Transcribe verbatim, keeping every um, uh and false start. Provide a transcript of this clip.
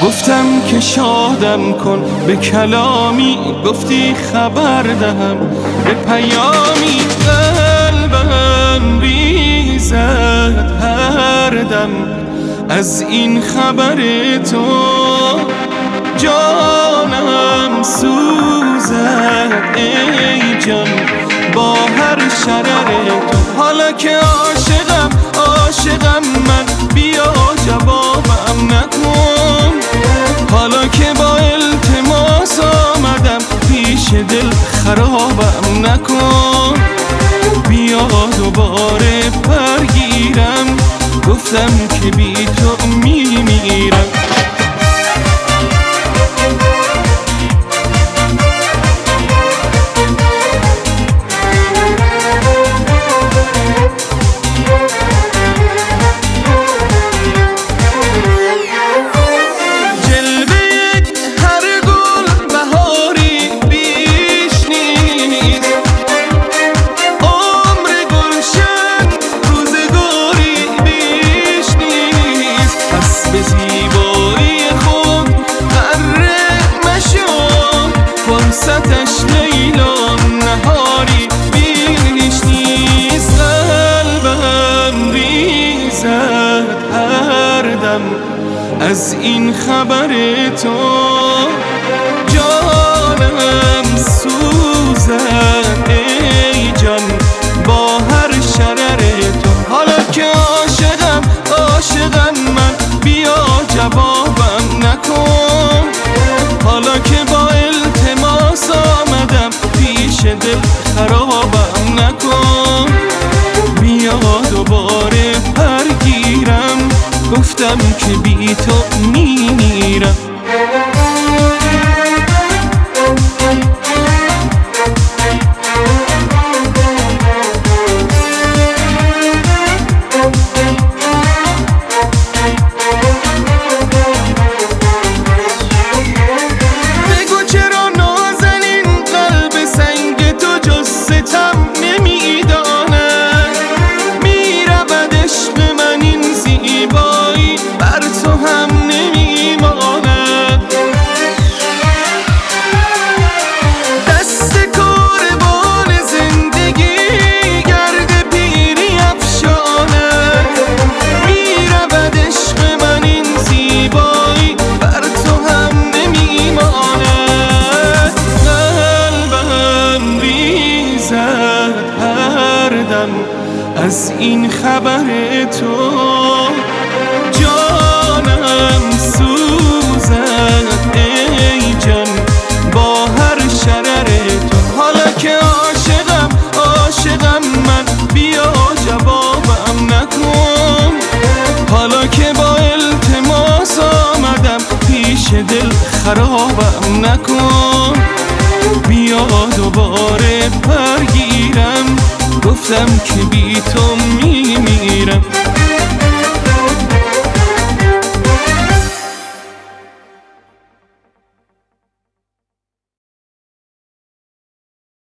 گفتم که شادم کن به کلامی، گفتی خبر دهم به پیامی. قلبم ریزد هر دم از این خبر تو، جانم سوزد ای جان با هر شرر تو. حالا که عاشقم عاشقم من، بیا جوابم نکن. حالا که با التماس آمدم پیش دل خرابم نکن. بیا دوباره برگیرم، گفتم که بی تو میمیرم. فرصتش لیلا نهاری بیش نیست. قلبم ریزد هر دم از این خبر تو، جانم سوزد ای جان با هر شرر تو. حالا که عاشقم عاشقم من، بیا جوابم نکن. حالا که با التماس آمدم پیش دل خرابم نکن. بیا دوباره برگیرم، گفتم که بی تو میمیرم. از این خبر تو، جانم سوزد ای جان با هر شرر تو. حالا که عاشقم عاشقم من، بیا جوابم نکن. حالا که با التماس آمدم پیش دل خرابم نکن. بیا دوباره برگیرم، گفتم که بی تو میمیرم.